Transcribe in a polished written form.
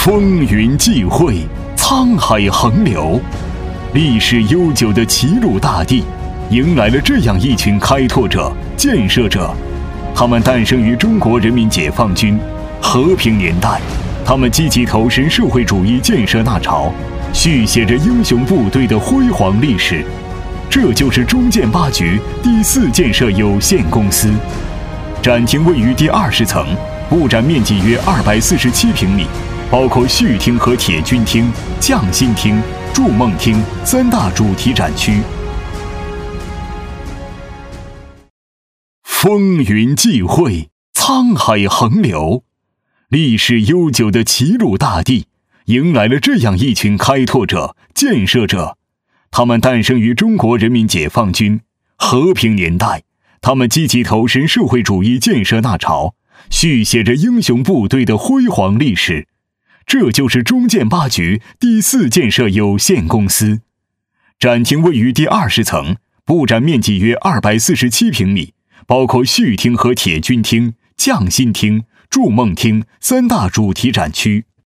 风云际会，沧海横流，历史悠久的齐鲁大地迎来了这样一群开拓者、建设者。他们诞生于中国人民解放军和平年代，他们积极投身社会主义建设大潮，续写着英雄部队的辉煌历史。这就是中建八局第4建设有限公司。展厅位于第20层，布展面积约247平米，包括序厅和铁军厅、匠心厅、筑梦厅3大主题展区。风云际会，沧海横流，历史悠久的齐鲁大地迎来了这样一群开拓者、建设者。他们诞生于中国人民解放军和平年代，他们积极投身社会主义建设大潮，续写着英雄部队的辉煌历史。这就是中建八局第4建设有限公司。展厅位于第20层，布展面积约247平米，包括序厅和铁军厅、匠心厅、筑梦厅3大主题展区。